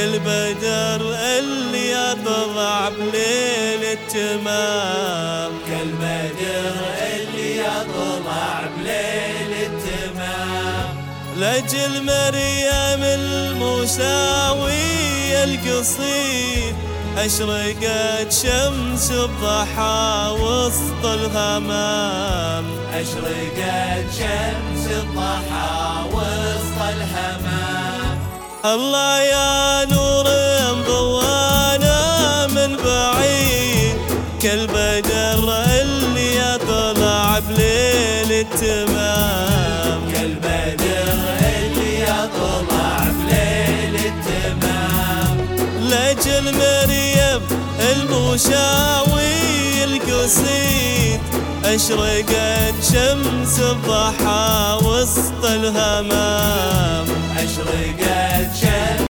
كالبدر اللي يطلع بليل التمام، كالبدر اللي يطلع بليل التمام. لأجل مريم المساوي القصيد أشرقت شمس الضحى وسط الهمام، أشرقت شمس الضحى وسط الهمام. الله يا نور مضوانا من بعيد، كالبدر اللي يطلع بليل التمام، كالبدر اللي يطلع بليل التمام. لأجل مريم المساوي القصيد أشرقت شمس الضحى وسط الهمام، أشرقت شمس